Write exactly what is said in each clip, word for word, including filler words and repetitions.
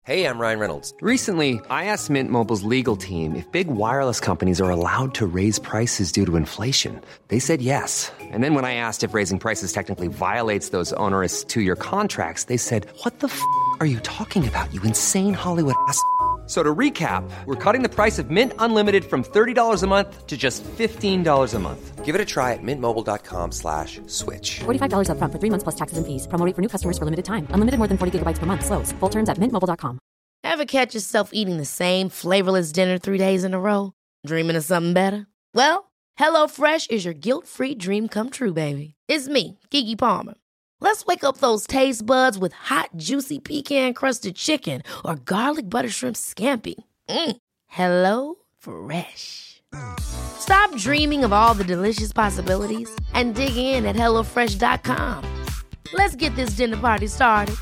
Hey, I'm Ryan Reynolds. Recently, I asked Mint Mobile's legal team if big wireless companies are allowed to raise prices due to inflation. They said yes. And then when I asked if raising prices technically violates those onerous two-year contracts, they said, "What the f*** are you talking about, you insane Hollywood ass f- So to recap, we're cutting the price of Mint Unlimited from thirty dollars a month to just fifteen dollars a month. Give it a try at mintmobile.com slash switch. forty-five dollars up front for three months plus taxes and fees. Promo rate for new customers for limited time. Unlimited more than forty gigabytes per month. Slows full terms at mint mobile dot com. Ever catch yourself eating the same flavorless dinner three days in a row? Dreaming of something better? Well, HelloFresh is your guilt-free dream come true, baby. It's me, Keke Palmer. Let's wake up those taste buds with hot, juicy pecan-crusted chicken or garlic butter shrimp scampi. Mm. Hello Fresh. Stop dreaming of all the delicious possibilities and dig in at hello fresh dot com. Let's get this dinner party started.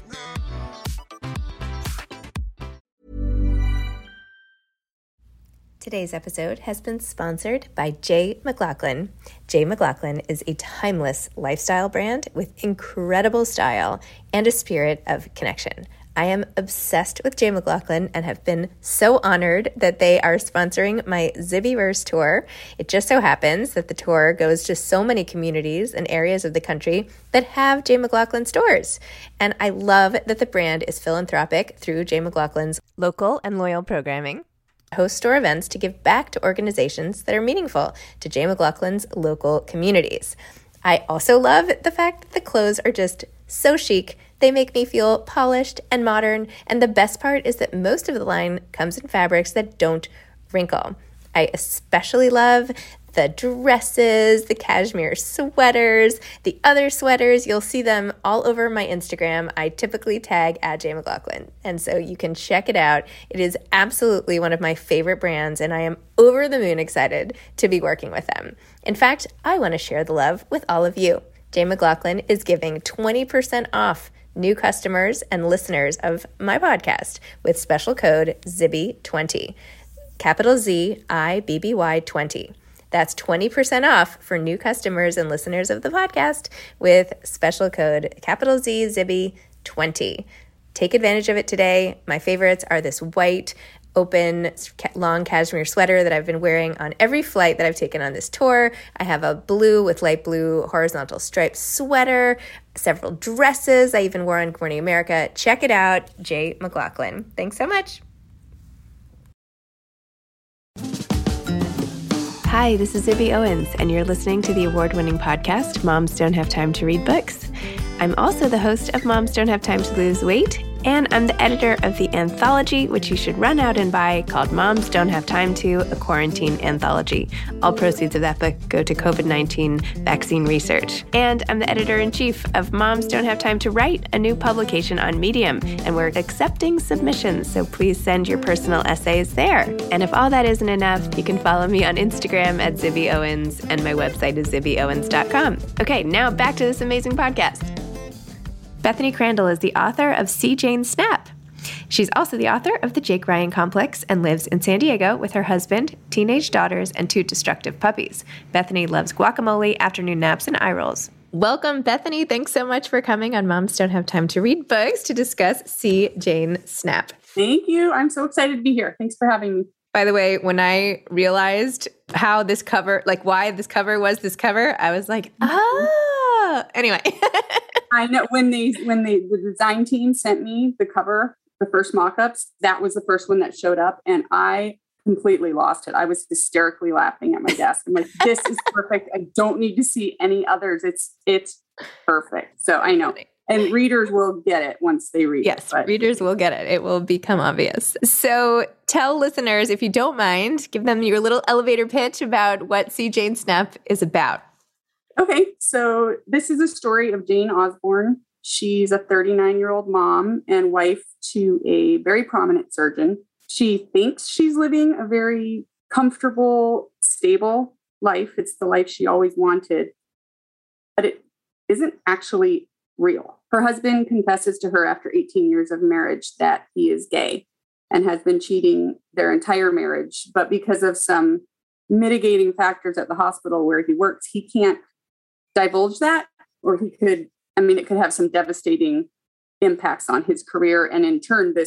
Today's episode has been sponsored by Jay McLaughlin. Jay McLaughlin is a timeless lifestyle brand with incredible style and a spirit of connection. I am obsessed with Jay McLaughlin and have been so honored that they are sponsoring my Zibbyverse tour. It just so happens that the tour goes to so many communities and areas of the country that have Jay McLaughlin stores. And I love that the brand is philanthropic through Jay McLaughlin's local and loyal programming. Host store events to give back to organizations that are meaningful to Jay McLaughlin's local communities. I also love the fact that the clothes are just so chic. They make me feel polished and modern, and the best part is that most of the line comes in fabrics that don't wrinkle. I especially love the dresses, the cashmere sweaters, the other sweaters. You'll see them all over my Instagram. I typically tag at Jay McLaughlin, and so you can check it out. It is absolutely one of my favorite brands, and I am over the moon excited to be working with them. In fact, I want to share the love with all of you. Jay McLaughlin is giving twenty percent off new customers and listeners of my podcast with special code Zibby twenty, capital Z I B B Y twenty. That's twenty percent off for new customers and listeners of the podcast with special code capital Z Zibby twenty. Take advantage of it today. My favorites are this white, open, long cashmere sweater that I've been wearing on every flight that I've taken on this tour. I have a blue with light blue horizontal striped sweater, several dresses I even wore on Good Morning America. Check it out, Jay McLaughlin. Thanks so much. Hi, this is Zibby Owens, and you're listening to the award-winning podcast, Moms Don't Have Time to Read Books. I'm also the host of Moms Don't Have Time to Lose Weight, and I'm the editor of the anthology, which you should run out and buy, called Moms Don't Have Time To, a Quarantine Anthology. All proceeds of that book go to covid nineteen vaccine research. And I'm the editor-in-chief of Moms Don't Have Time to Write, a new publication on Medium, and we're accepting submissions, so please send your personal essays there. And if all that isn't enough, you can follow me on Instagram at Zibby Owens, and my website is zibby owens dot com. Okay, now back to this amazing podcast. Bethany Crandall is the author of See Jane Snap. She's also the author of The Jake Ryan Complex and lives in San Diego with her husband, teenage daughters, and two destructive puppies. Bethany loves guacamole, afternoon naps, and eye rolls. Welcome, Bethany. Thanks so much for coming on Moms Don't Have Time to Read Books to discuss See Jane Snap. Thank you. I'm so excited to be here. Thanks for having me. By the way, when I realized how this cover, like why this cover was this cover, I was like, ah. Anyway. I know when they when they the design team sent me the cover, the first mock-ups, that was the first one that showed up, and I completely lost it. I was hysterically laughing at my desk. I'm like, this is perfect. I don't need to see any others. It's it's perfect. So I know. And readers will get it once they read yes, it. Yes, readers will get it. It will become obvious. So tell listeners, if you don't mind, give them your little elevator pitch about what See Jane Snap is about. Okay, so this is a story of Jane Osborne. She's a thirty-nine-year-old mom and wife to a very prominent surgeon. She thinks she's living a very comfortable, stable life. It's the life she always wanted, but it isn't actually real. Her husband confesses to her after eighteen years of marriage that he is gay and has been cheating their entire marriage. But because of some mitigating factors at the hospital where he works, he can't divulge that, or he could, I mean, it could have some devastating impacts on his career. And in turn, this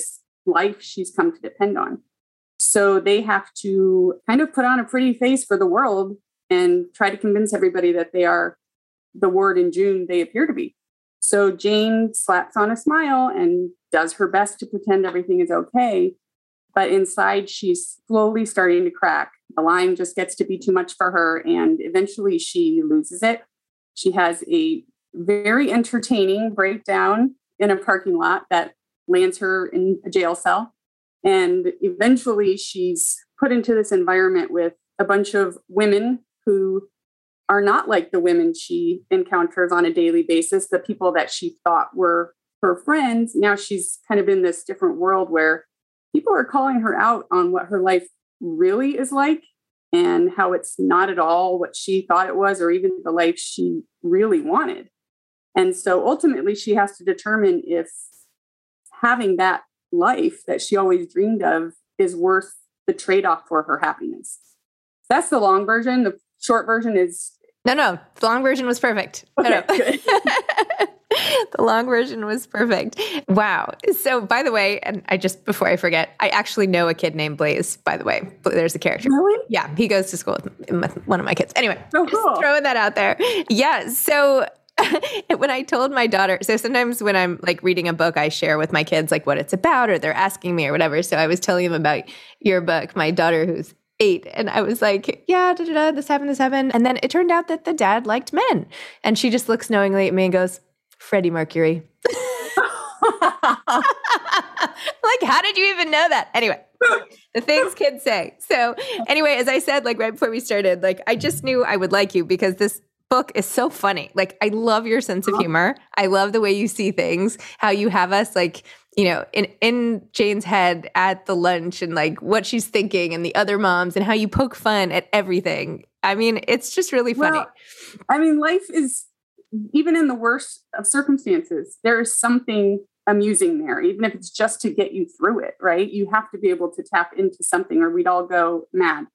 life she's come to depend on. So they have to kind of put on a pretty face for the world and try to convince everybody that they are the Ward in June they appear to be. So Jane slaps on a smile and does her best to pretend everything is okay. But inside, she's slowly starting to crack. The line just gets to be too much for her. And eventually she loses it. She has a very entertaining breakdown in a parking lot that lands her in a jail cell. And eventually she's put into this environment with a bunch of women who are not like the women she encounters on a daily basis, the people that she thought were her friends. Now she's kind of in this different world where people are calling her out on what her life really is like and how it's not at all what she thought it was or even the life she really wanted. And so ultimately she has to determine if having that life that she always dreamed of is worth the trade-off for her happiness. That's the long version. The short version is... No, no. The long version was perfect. Okay, no, no. good. The long version was perfect. Wow. So by the way, and I just, before I forget, I actually know a kid named Blaze, by the way. There's a character. Really? Yeah. He goes to school with, with one of my kids. Anyway, Oh, just cool. throwing that out there. Yeah. So when I told my daughter, so sometimes when I'm like reading a book, I share with my kids like what it's about or they're asking me or whatever. So I was telling them about your book, my daughter who's eight. And I was like, yeah, da, da, da, this happened, this happened. And then it turned out that the dad liked men. And she just looks knowingly at me and goes, Freddie Mercury. Like, how did you even know that? Anyway, the things kids say. So anyway, as I said, like right before we started, like I just knew I would like you because this book is so funny. Like I love your sense of humor. I love the way you see things, how you have us like, you know, in, in Jane's head at the lunch and like what she's thinking and the other moms and how you poke fun at everything. I mean, it's just really funny. Well, I mean, life is, even in the worst of circumstances, there is something amusing there, even if it's just to get you through it, right? You have to be able to tap into something or we'd all go mad.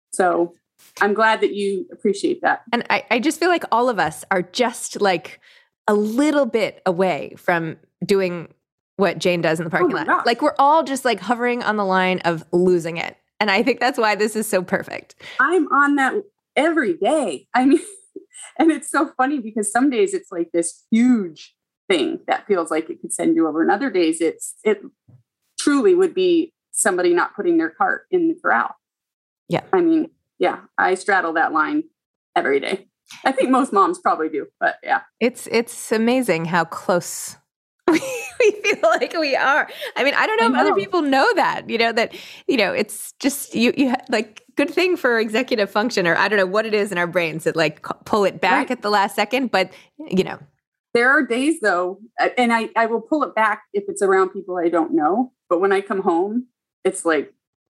So I'm glad that you appreciate that. And I, I just feel like all of us are just like a little bit away from doing what Jane does in the parking Oh my lot. gosh. Like we're all just like hovering on the line of losing it. And I think that's why this is so perfect. I'm on that every day. I mean, and it's so funny because some days it's like this huge thing that feels like it could send you over. And other days it's, it truly would be somebody not putting their cart in the corral. Yeah. I mean, yeah, I straddle that line every day. I think most moms probably do, but yeah. It's, it's amazing how close we, we feel like we are. I mean, I don't know I if other know. people know that, you know, that, you know, it's just, you, you like good thing for executive function, or I don't know what it is in our brains that like c- pull it back Right. at the last second, but you know. There are days though, and I, I will pull it back if it's around people I don't know. But when I come home, it's like,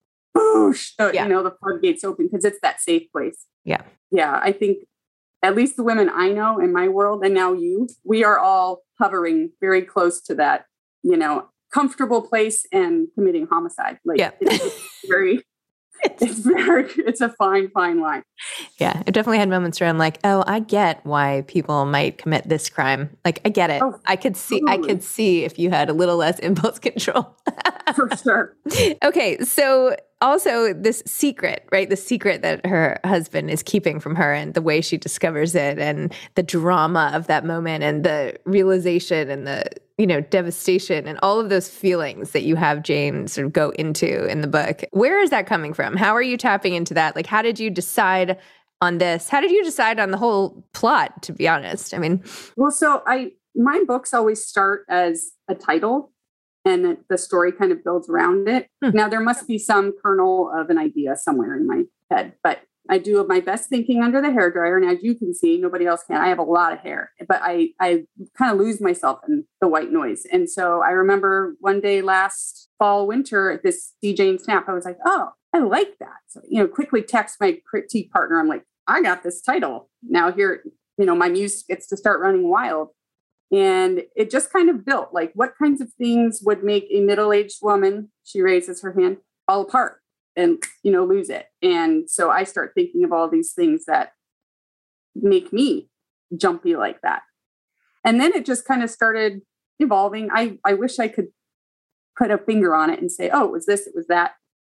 boosh, uh, Yeah. you know, the floodgates open because it's that safe place. Yeah. Yeah. I think at least the women I know in my world, and now you, we are all hovering very close to that, you know, comfortable place and committing homicide. Like Yeah. it's, it's very, it's very, it's a fine, fine line. Yeah, it definitely had moments where I'm like, oh, I get why people might commit this crime. Like, I get it. Oh, I could see, I totally. could see if you had a little less impulse control. For sure. Okay, so also this secret, right? The secret that her husband is keeping from her and the way she discovers it and the drama of that moment and the realization and the, you know, devastation and all of those feelings that you have Jane sort of go into in the book. Where is that coming from? How are you tapping into that? Like, how did you decide on this? How did you decide on the whole plot, to be honest? I mean, Well, so I, my books always start as a title and the- the story kind of builds around it. Hmm. Now there must be some kernel of an idea somewhere in my head, but I do my best thinking under the hairdryer. And as you can see, nobody else can. I have a lot of hair, but I, I kind of lose myself in the white noise. And so I remember one day last fall, winter at this C Jane Snap, I was like, oh, I like that. So, you know, quickly text my critique partner. I'm like, I got this title. Now here, you know, my muse gets to start running wild. And it just kind of built like what kinds of things would make a middle-aged woman, she raises her hand, fall apart and, you know, lose it. And so I start thinking of all these things that make me jumpy like that. And then it just kind of started evolving. I, I wish I could put a finger on it and say, oh, it was this, it was that.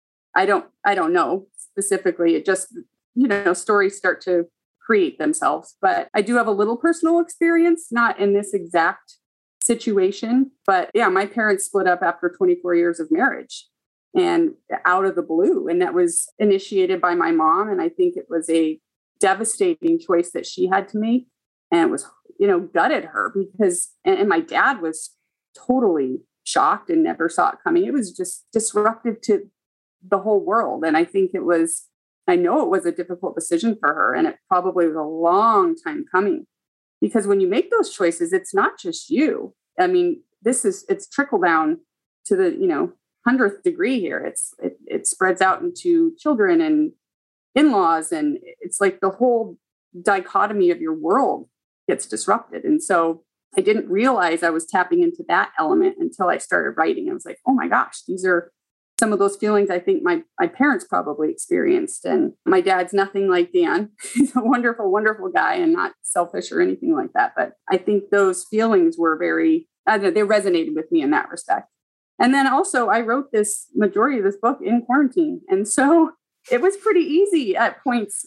I don't, I don't know specifically. It just, you know, stories start to create themselves. But I do have a little personal experience, not in this exact situation, but yeah, my parents split up after twenty-four years of marriage and out of the blue. And that was initiated by my mom. And I think it was a devastating choice that she had to make. And it was, you know, gutted her because, and, and my dad was totally shocked and never saw it coming. It was just disruptive to the whole world. And I think it was, I know it was a difficult decision for her. And it probably was a long time coming because when you make those choices, it's not just you. I mean, this is, it's trickle down to the, you know, hundredth degree here. It's, it, it spreads out into children and in-laws. And it's like the whole dichotomy of your world gets disrupted. And so I didn't realize I was tapping into that element until I started writing. I was like, oh my gosh, these are some of those feelings I think my, my parents probably experienced. And my dad's nothing like Dan. He's a wonderful, wonderful guy and not selfish or anything like that. But I think those feelings were very, I don't know, they resonated with me in that respect. And then also I wrote this majority of this book in quarantine. And so it was pretty easy at points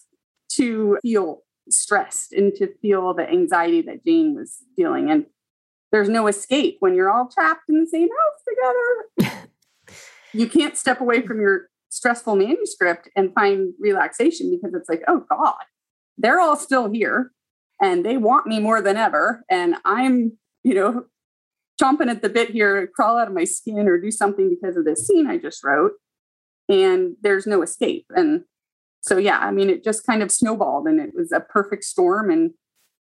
to feel stressed and to feel the anxiety that Jane was feeling. And there's no escape when you're all trapped in the same house together. You can't step away from your stressful manuscript and find relaxation because it's like, oh God, they're all still here and they want me more than ever. And I'm, you know, chomping at the bit here to crawl out of my skin or do something because of this scene I just wrote. And there's no escape. And so, yeah, I mean, it just kind of snowballed and it was a perfect storm. And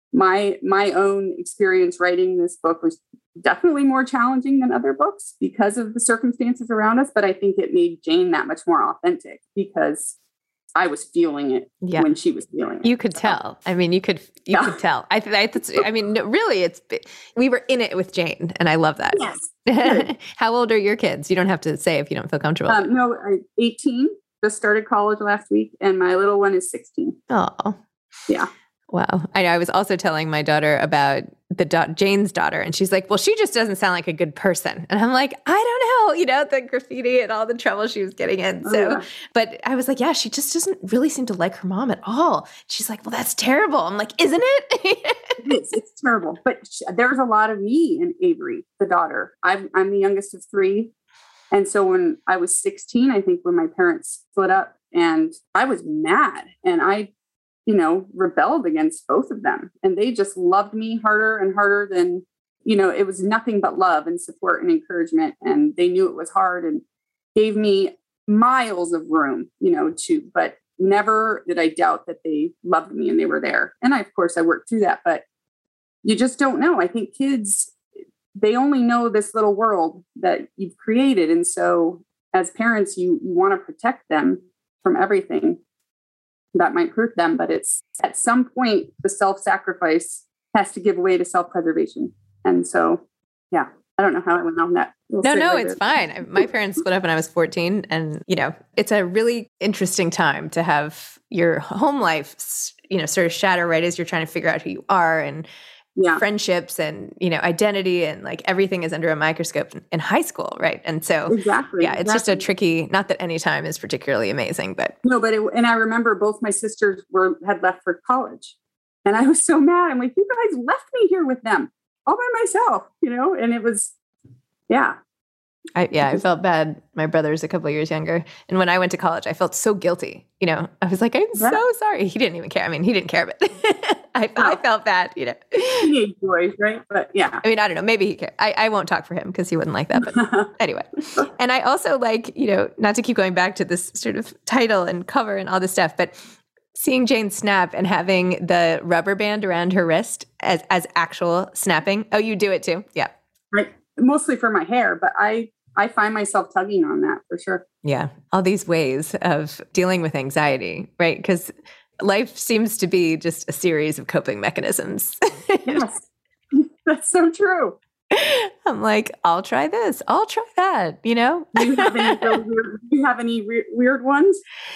my, my own experience writing this book was definitely more challenging than other books because of the circumstances around us. But I think it made Jane that much more authentic because I was feeling it yeah. when she was feeling it. You could tell. I mean, you could, you yeah. could tell. I, I, I mean, really, it's, we were in it with Jane and I love that. Yes. How old are your kids? You don't have to say if you don't feel comfortable. Um, no, I'm eighteen, just started college last week. And my little one is sixteen. Oh, yeah. Wow. I know. I was also telling my daughter about the da- Jane's daughter, and she's like, well, she just doesn't sound like a good person. And I'm like, I don't know, you know, the graffiti and all the trouble she was getting in. So, oh, yeah. But I was like, yeah, she just doesn't really seem to like her mom at all. She's like, well, that's terrible. I'm like, isn't it? It is. It's terrible. But she, there's a lot of me in Avery, the daughter. I'm, I'm the youngest of three. And so when I was sixteen, I think when my parents split up and I was mad and I you know, rebelled against both of them. And they just loved me harder and harder than, you know, it was nothing but love and support and encouragement. And they knew it was hard and gave me miles of room, you know, to, but never did I doubt that they loved me and they were there. And I, of course, I worked through that, but you just don't know. I think kids, they only know this little world that you've created. And so as parents, you, you want to protect them from everything that might hurt them, but it's at some point the self-sacrifice has to give way to self-preservation. And so, yeah, I don't know how I went on that. We'll no, no, later. It's fine. My parents split up when I was fourteen, and you know, it's a really interesting time to have your home life, you know, sort of shatter right as you're trying to figure out who you are and yeah. friendships and, you know, identity and like everything is under a microscope in high school. Right. And so, exactly, yeah, it's exactly. just a tricky, not that any time is particularly amazing, but. No, but, it, and I remember both my sisters were, had left for college and I was so mad. I'm like, you guys left me here with them all by myself, you know? And it was, yeah. I, yeah, I felt bad. My brother's a couple of years younger. And when I went to college, I felt so guilty. You know, I was like, I'm yeah. so sorry. He didn't even care. I mean, he didn't care, but I, oh. I felt bad, you know. Teenage boys, right? But yeah. I mean, I don't know. Maybe he cared. I, I won't talk for him because he wouldn't like that. But anyway. And I also like, you know, not to keep going back to this sort of title and cover and all this stuff, but seeing Jane snap and having the rubber band around her wrist as, as actual snapping. Oh, you do it too? Yeah. Right. Mostly for my hair, but I I find myself tugging on that for sure. Yeah. All these ways of dealing with anxiety, right? Because life seems to be just a series of coping mechanisms. Yes, that's so true. I'm like, I'll try this. I'll try that, you know? Do you have any, weird, do you have any re- weird ones?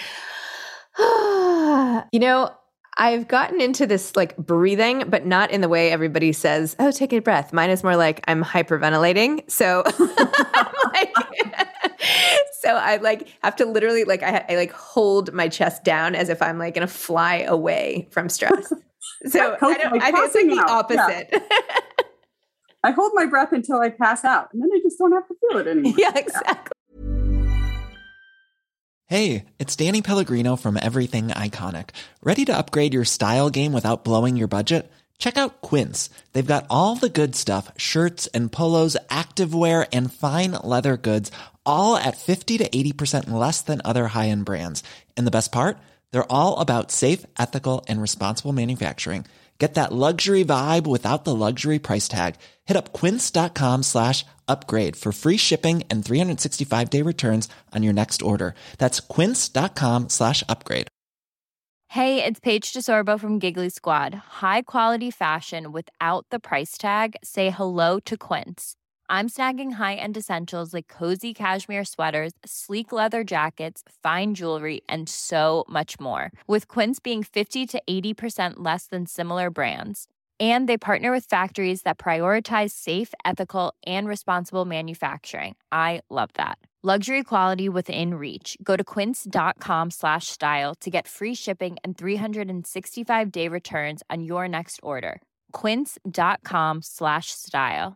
You know, I've gotten into this like breathing, but not in the way everybody says, oh, take a breath. Mine is more like I'm hyperventilating. So I'm like, So I like have to literally like I, I like hold my chest down as if I'm like going to fly away from stress. So I, don't, like I think it's like the out. opposite. Yeah. I hold my breath until I pass out, and then I just don't have to feel it anymore. Yeah, exactly. Hey, it's Danny Pellegrino from Everything Iconic. Ready to upgrade your style game without blowing your budget? Check out Quince. They've got all the good stuff, shirts and polos, activewear, and fine leather goods, all at fifty to eighty percent less than other high-end brands. And the best part? They're all about safe, ethical, and responsible manufacturing. Get that luxury vibe without the luxury price tag. Hit up quince.com slash upgrade for free shipping and three sixty-five day returns on your next order. That's quince.com slash upgrade. Hey, it's Paige DeSorbo from Giggly Squad. High quality fashion without the price tag. Say hello to Quince. I'm snagging high-end essentials like cozy cashmere sweaters, sleek leather jackets, fine jewelry, and so much more. With Quince being fifty to eighty percent less than similar brands. And they partner with factories that prioritize safe, ethical, and responsible manufacturing. I love that. Luxury quality within reach. Go to quince.com slash style to get free shipping and three sixty-five day returns on your next order. Quince.com slash style.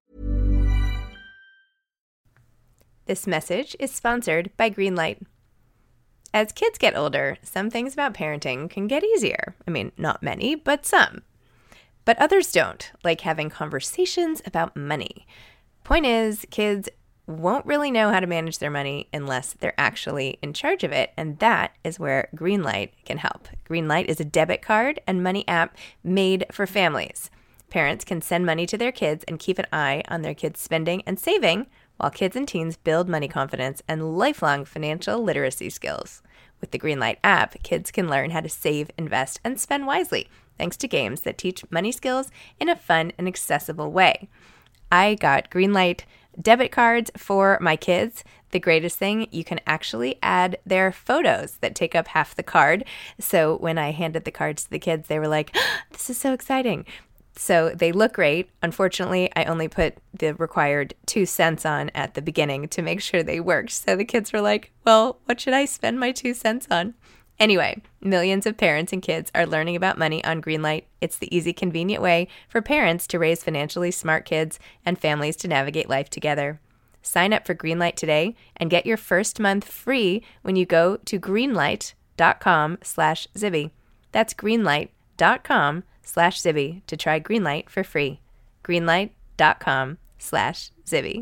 This message is sponsored by Greenlight. As kids get older, some things about parenting can get easier. I mean, not many, but some. But others don't, like having conversations about money. Point is, kids won't really know how to manage their money unless they're actually in charge of it, and that is where Greenlight can help. Greenlight is a debit card and money app made for families. Parents can send money to their kids and keep an eye on their kids' spending and saving, while kids and teens build money confidence and lifelong financial literacy skills. With the Greenlight app, kids can learn how to save, invest, and spend wisely, thanks to games that teach money skills in a fun and accessible way. I got Greenlight debit cards for my kids. The greatest thing, you can actually add their photos that take up half the card. So when I handed the cards to the kids, they were like, oh, this is so exciting. So they look great. Unfortunately, I only put the required two cents on at the beginning to make sure they worked. So the kids were like, well, what should I spend my two cents on? Anyway, millions of parents and kids are learning about money on Greenlight. It's the easy, convenient way for parents to raise financially smart kids and families to navigate life together. Sign up for Greenlight today and get your first month free when you go to greenlight.com slash Zibby. That's greenlight.com slash Zibby to try Greenlight for free. Greenlight.com slash Zibby.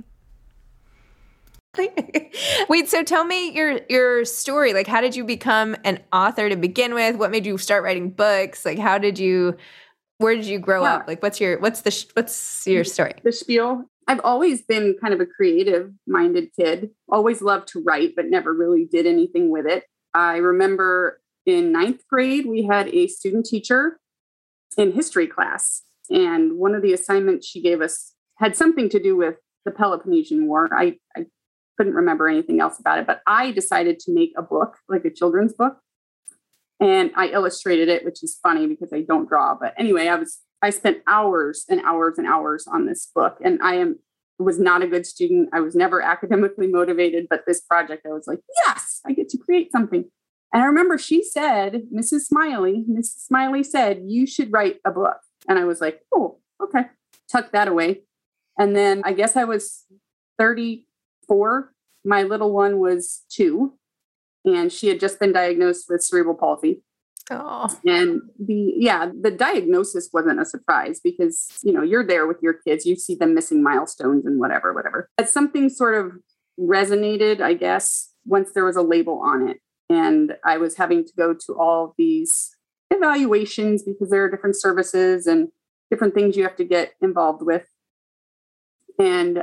Wait, so tell me your your story. Like, how did you become an author to begin with? What made you start writing books? Like, how did you, where did you grow yeah. up? Like, what's your, what's the, what's your story? The spiel. I've always been kind of a creative minded kid, always loved to write, but never really did anything with it. I remember in ninth grade, we had a student teacher in history class. And one of the assignments she gave us had something to do with the Peloponnesian War. I, I couldn't remember anything else about it, but I decided to make a book, like a children's book. And I illustrated it, which is funny because I don't draw. But anyway, I was, I spent hours and hours and hours on this book. And I am, was not a good student. I was never academically motivated, but this project, I was like, yes, I get to create something. And I remember she said, Missus Smiley, Missus Smiley said, you should write a book. And I was like, oh, okay. Tuck that away. And then I guess I was thirty-four. My little one was two, and she had just been diagnosed with cerebral palsy. Oh. And the, yeah, the diagnosis wasn't a surprise because, you know, you're there with your kids, you see them missing milestones and whatever, whatever. But something sort of resonated, I guess, once there was a label on it. And I was having to go to all of these evaluations because there are different services and different things you have to get involved with. And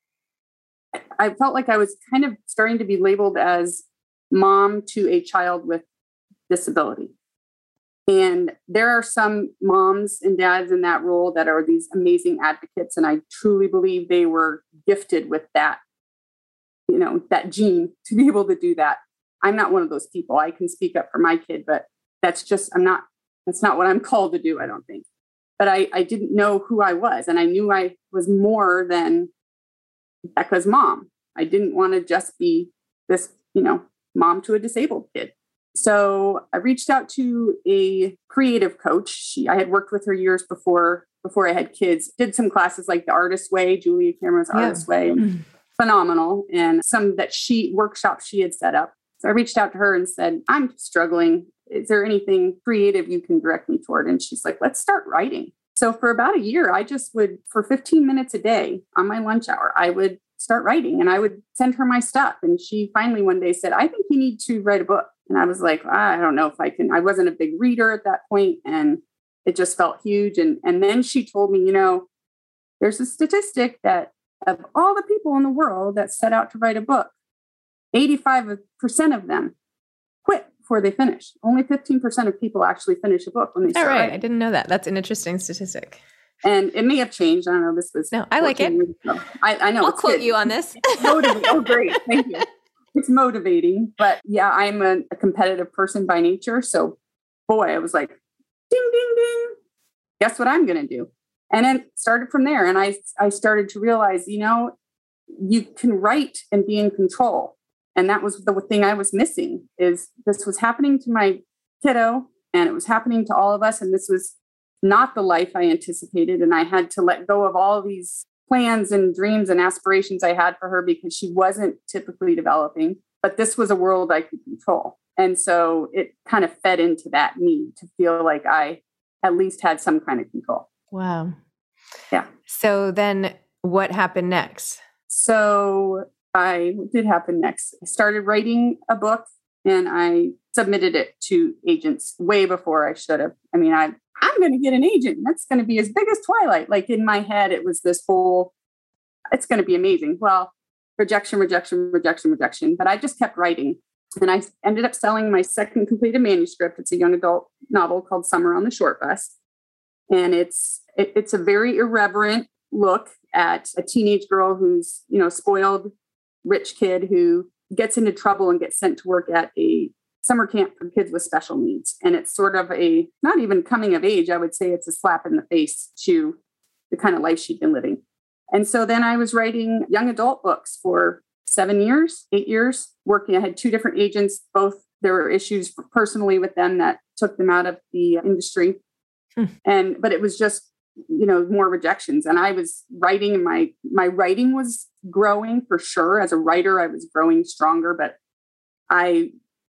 I felt like I was kind of starting to be labeled as mom to a child with disability. And there are some moms and dads in that role that are these amazing advocates. And I truly believe they were gifted with that, you know, that gene to be able to do that. I'm not one of those people. I can speak up for my kid, but that's just, I'm not, that's not what I'm called to do, I don't think. But I, I didn't know who I was. And I knew I was more than Becca's mom. I didn't want to just be this, you know, mom to a disabled kid. So I reached out to a creative coach. She, I had worked with her years before, before I had kids, did some classes like the Artist Way, Julia Cameron's yeah. Artist Way, mm-hmm. phenomenal. And some that she workshops she had set up. So I reached out to her and said, I'm struggling. Is there anything creative you can direct me toward? And she's like, let's start writing. So for about a year, I just would, for fifteen minutes a day on my lunch hour, I would start writing and I would send her my stuff. And she finally one day said, I think you need to write a book. And I was like, I don't know if I can. I wasn't a big reader at that point, and it just felt huge. And, and then she told me, you know, there's a statistic that of all the people in the world that set out to write a book, eighty-five percent of them quit before they finish. Only fifteen percent of people actually finish a book when they start. All right. writing. I didn't know that. That's an interesting statistic. And it may have changed. I don't know. This was no. I like it. I, I know. I'll quote good. you on this. Oh, great! Thank you. It's motivating, but yeah, I'm a, a competitive person by nature. So, boy, I was like, ding, ding, ding. Guess what I'm going to do? And then started from there. And I, I started to realize, you know, you can write and be in control. And that was the thing I was missing. Is this was happening to my kiddo, and it was happening to all of us. And this was not the life I anticipated. And I had to let go of all these plans and dreams and aspirations I had for her because she wasn't typically developing, but this was a world I could control. And so it kind of fed into that need to feel like I at least had some kind of control. Wow. Yeah. So then what happened next? So I, what did happen next? I started writing a book and I submitted it to agents way before I should have. I mean, I I'm going to get an agent. That's going to be as big as Twilight. Like in my head, it was this whole, it's going to be amazing. Well, rejection, rejection, rejection, rejection. But I just kept writing. And I ended up selling my second completed manuscript. It's a young adult novel called Summer on the Short Bus. And it's, it, it's a very irreverent look at a teenage girl who's, you know, spoiled rich kid who gets into trouble and gets sent to work at a summer camp for kids with special needs. And it's sort of a, not even coming of age, I would say it's a slap in the face to the kind of life she'd been living. And so then I was writing young adult books for seven years, eight years, working. I had two different agents, both there were issues personally with them that took them out of the industry. Hmm. And, but it was just, you know, more rejections. And I was writing and my, my writing was growing for sure. As a writer, I was growing stronger, but I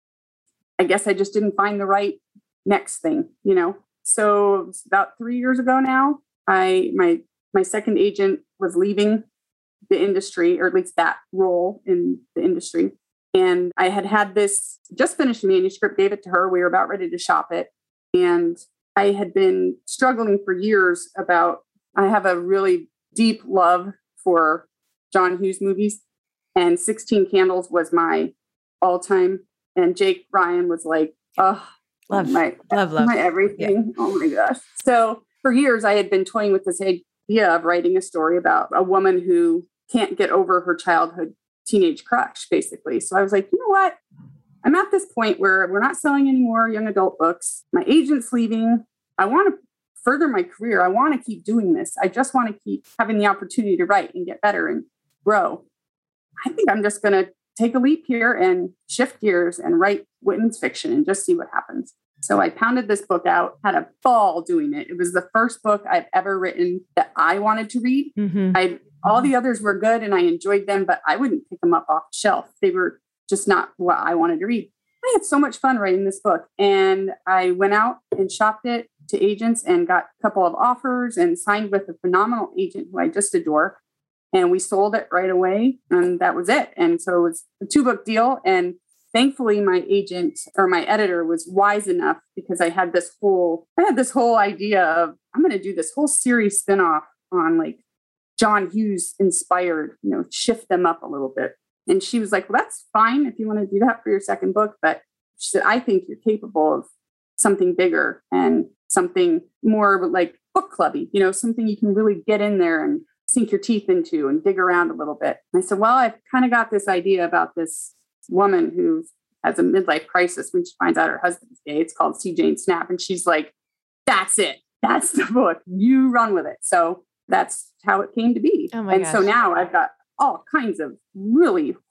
I guess I just didn't find the right next thing, you know? So it's about three years ago now, I, my, my second agent was leaving the industry, or at least that role in the industry. And I had had this just finished manuscript, gave it to her. We were about ready to shop it. And I had been struggling for years about, I have a really deep love for John Hughes movies, and sixteen Candles was my all-time. And Jake Ryan was like, oh, love, my, love, love, my everything. Yeah. Oh my gosh. So for years, I had been toying with this idea of writing a story about a woman who can't get over her childhood teenage crush, basically. So I was like, you know what? I'm at this point where we're not selling any more young adult books. My agent's leaving. I want to further my career. I want to keep doing this. I just want to keep having the opportunity to write and get better and grow. I think I'm just going to take a leap here and shift gears and write women's fiction and just see what happens. So I pounded this book out, had a ball doing it. It was the first book I've ever written that I wanted to read. Mm-hmm. I all the others were good and I enjoyed them, but I wouldn't pick them up off the shelf. They were just not what I wanted to read. I had so much fun writing this book, and I went out and shopped it to agents and got a couple of offers and signed with a phenomenal agent who I just adore. And we sold it right away, and that was it. And so it was a two book deal. And thankfully my agent or my editor was wise enough, because I had this whole, I had this whole idea of, I'm going to do this whole series spinoff on like John Hughes inspired, you know, shift them up a little bit. And she was like, well, that's fine if you want to do that for your second book. But she said, I think you're capable of something bigger and something more like book clubby, you know, something you can really get in there and sink your teeth into and dig around a little bit. And I said, well, I've kind of got this idea about this woman who has a midlife crisis when she finds out her husband's gay. It's called See Jane Snap. And she's like, that's it. That's the book. You run with it. So that's how it came to be. Oh my and gosh. So now I've got all kinds of really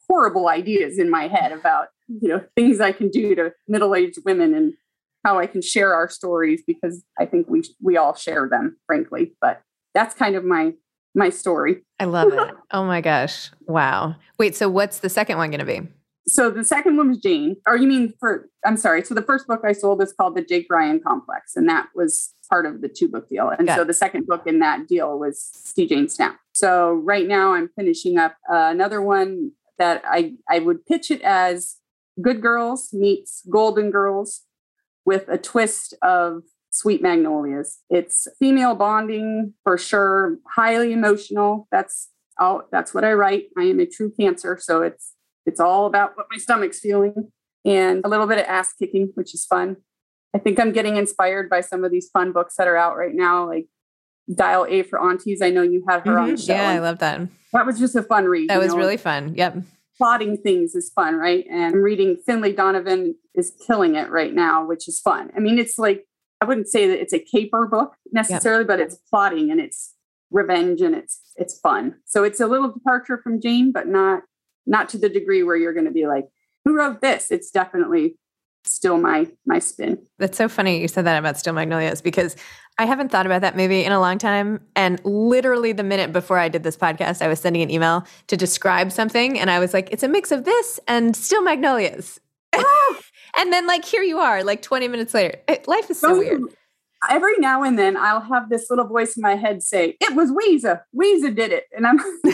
horrible ideas in my head about, you know, things I can do to middle-aged women and how I can share our stories, because I think we we all share them, frankly. But that's kind of my my story. I love it. Oh my gosh. Wow. Wait, so what's the second one going to be? So the second one was Jane, or you mean for, I'm sorry. So the first book I sold is called The Jake Ryan Complex, and that was part of the two book deal. And Got so it. the second book in that deal was See Jane Snap. So right now I'm finishing up uh, another one that I, I would pitch it as Good Girls meets Golden Girls with a twist of Sweet Magnolias. It's female bonding for sure, highly emotional. That's all. That's what I write. I am a true Cancer, so it's it's all about what my stomach's feeling, and a little bit of ass kicking, which is fun. I think I'm getting inspired by some of these fun books that are out right now, like Dial A for Aunties. I know you had her Mm-hmm. on the show. Yeah, I love that. That was just a fun read. That you was know? really fun. Yep. Plotting things is fun, right? And I'm reading Finlay Donovan is killing it right now, which is fun. I mean, it's like, I wouldn't say that it's a caper book necessarily, yep. but it's plotting and it's revenge and it's it's fun. So it's a little departure from Jane, but not not to the degree where you're going to be like, who wrote this? It's definitely still my my spin. That's so funny you said that about Still Magnolias, because I haven't thought about that movie in a long time. And literally the minute before I did this podcast, I was sending an email to describe something. And I was like, it's a mix of this and Still Magnolias. And then like, here you are, like twenty minutes later. It, life is so, so weird. Every now and then I'll have this little voice in my head say, it was Weezer. Weezer did it. And I'm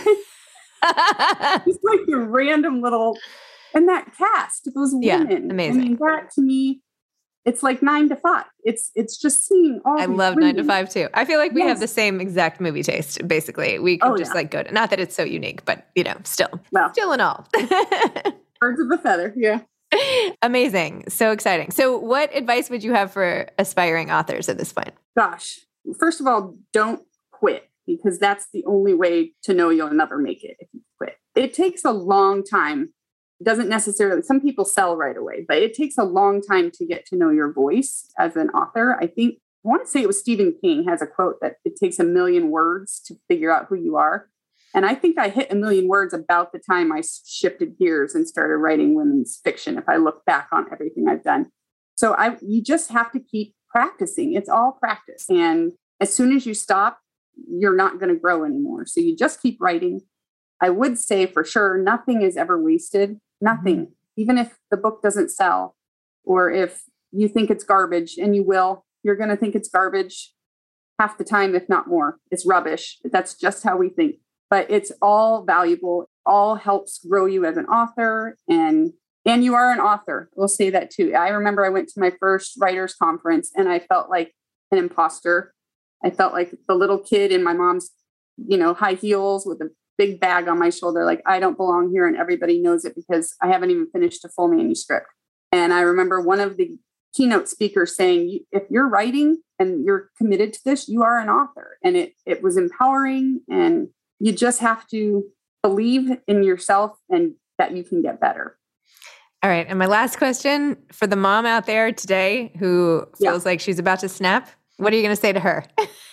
just like the random little, and that cast, those yeah, women. amazing. I mean, that to me, it's like nine to five. It's it's just seeing all I these love women. nine to five too. I feel like we Yes. have the same exact movie taste, basically. We could Oh, just yeah. like go to, not that it's so unique, but you know, still, Well. still in all. Birds of a feather. Yeah. Amazing. So exciting. So what advice would you have for aspiring authors at this point? Gosh, first of all, don't quit, because that's the only way to know you'll never make it if you quit. It takes a long time. It doesn't necessarily, some people sell right away, but it takes a long time to get to know your voice as an author. I think, I want to say it was Stephen King has a quote that it takes a million words to figure out who you are. And I think I hit a million words about the time I shifted gears and started writing women's fiction, if I look back on everything I've done. So I, you just have to keep practicing. It's all practice. And as soon as you stop, you're not going to grow anymore. So you just keep writing. I would say for sure, nothing is ever wasted. Nothing. Mm-hmm. Even if the book doesn't sell, or if you think it's garbage, and you will, you're going to think it's garbage half the time, if not more. It's rubbish. That's just how we think. But it's all valuable. All helps grow you as an author, and and you are an author. We'll say that too. I remember I went to my first writers conference and I felt like an imposter. I felt like the little kid in my mom's, you know, high heels with a big bag on my shoulder. Like, I don't belong here, and everybody knows it because I haven't even finished a full manuscript. And I remember one of the keynote speakers saying, if you're writing and you're committed to this, you are an author. And it it was empowering, and you just have to believe in yourself and that you can get better. All right. And my last question for the mom out there today who feels yeah. like she's about to snap, what are you going to say to her?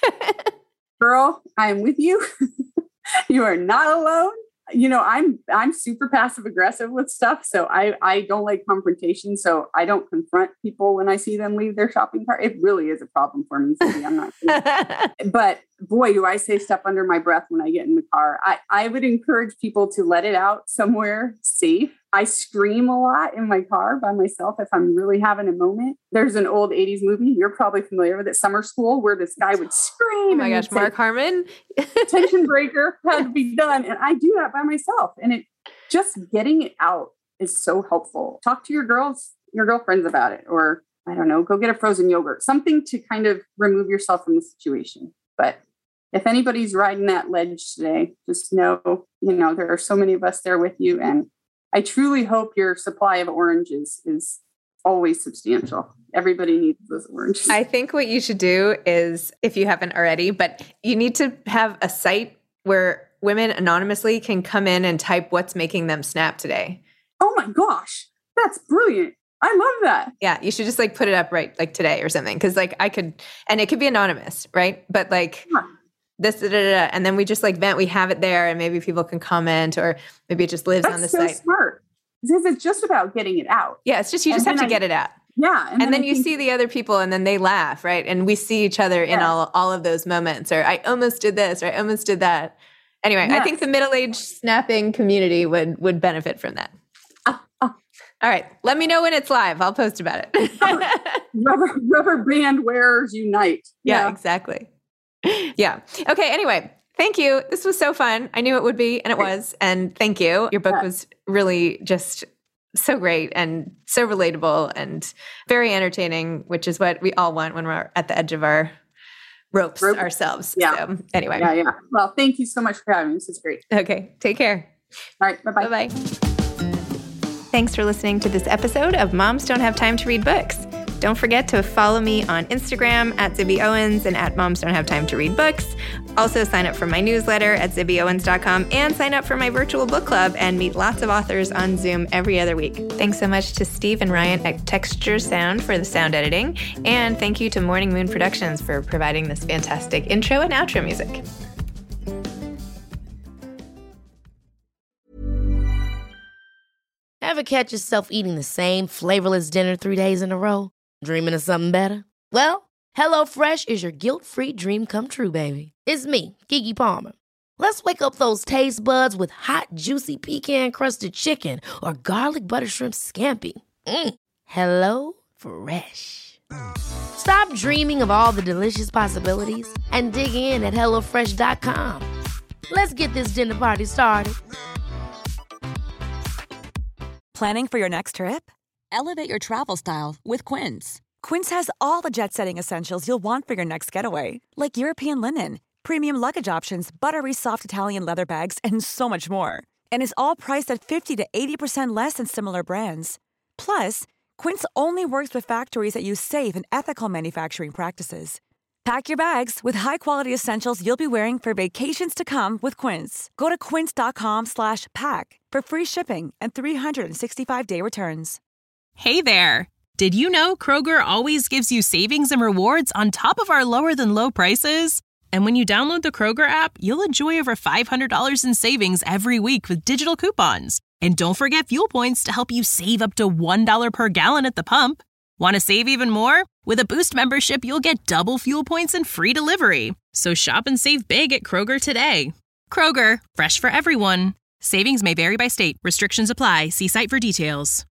Girl, I am with you. You are not alone. You know, I'm I'm super passive aggressive with stuff. So I, I don't like confrontation. So I don't confront people when I see them leave their shopping cart. It really is a problem for me. Cindy. I'm not kidding. But boy, do I say stuff under my breath when I get in the car. I, I would encourage people to let it out somewhere safe. I scream a lot in my car by myself if I'm really having a moment. There's an old eighties movie, you're probably familiar with it, Summer School, where this guy would scream. Oh my gosh, Mark Harmon. Tension breaker had to be done. And I do that by myself. And it just getting it out is so helpful. Talk to your girls, your girlfriends about it. Or I don't know, go get a frozen yogurt, something to kind of remove yourself from the situation. But if anybody's riding that ledge today, just know, you know, there are so many of us there with you. And I truly hope your supply of oranges is always substantial. Everybody needs those oranges. I think what you should do is, if you haven't already, but you need to have a site where women anonymously can come in and type what's making them snap today. Oh my gosh, that's brilliant. I love that. Yeah, you should just like put it up right like today or something. Cause like I could, and it could be anonymous, right? But like, yeah. this, da, da, da, and then we just like vent, we have it there and maybe people can comment or maybe it just lives That's on the so site. Smart. Because it's just about getting it out. Yeah, it's just, you and just have to I, get it out. Yeah. And, and then, then you think, see the other people and then they laugh, right? And we see each other in yes. all, all of those moments, or I almost did this, or I almost did that. Anyway, yes. I think the middle-aged snapping community would, would benefit from that. Uh, uh, all right. Let me know when it's live. I'll post about it. rubber, rubber band wearers unite. Yeah, yeah, exactly. Yeah. Okay. Anyway, thank you. This was so fun. I knew it would be, and it was. And thank you. Your book yeah. was really just so great and so relatable and very entertaining, which is what we all want when we're at the edge of our ropes Rope. ourselves. Yeah. So anyway. Yeah, yeah. Well, thank you so much for having me. This is great. Okay. Take care. All right. Bye-bye. Bye-bye. Thanks for listening to this episode of Moms Don't Have Time to Read Books. Don't forget to follow me on Instagram at Zibby Owens and at Moms Don't Have Time to Read Books. Also sign up for my newsletter at zibby owens dot com and sign up for my virtual book club and meet lots of authors on Zoom every other week. Thanks so much to Steve and Ryan at Texture Sound for the sound editing. And thank you to Morning Moon Productions for providing this fantastic intro and outro music. Ever catch yourself eating the same flavorless dinner three days in a row? Dreaming of something better? Well, HelloFresh is your guilt-free dream come true, baby. It's me, Keke Palmer. Let's wake up those taste buds with hot, juicy pecan-crusted chicken or garlic butter shrimp scampi. Mm. Hello Fresh. Stop dreaming of all the delicious possibilities and dig in at hello fresh dot com. Let's get this dinner party started. Planning for your next trip? Elevate your travel style with Quince. Quince has all the jet-setting essentials you'll want for your next getaway, like European linen, premium luggage options, buttery soft Italian leather bags, and so much more. And is all priced at fifty to eighty percent less than similar brands. Plus, Quince only works with factories that use safe and ethical manufacturing practices. Pack your bags with high-quality essentials you'll be wearing for vacations to come with Quince. Go to quince.com slash pack for free shipping and three sixty-five day returns. Hey there! Did you know Kroger always gives you savings and rewards on top of our lower-than-low prices? And when you download the Kroger app, you'll enjoy over five hundred dollars in savings every week with digital coupons. And don't forget fuel points to help you save up to one dollar per gallon at the pump. Want to save even more? With a Boost membership, you'll get double fuel points and free delivery. So shop and save big at Kroger today. Kroger, fresh for everyone. Savings may vary by state. Restrictions apply. See site for details.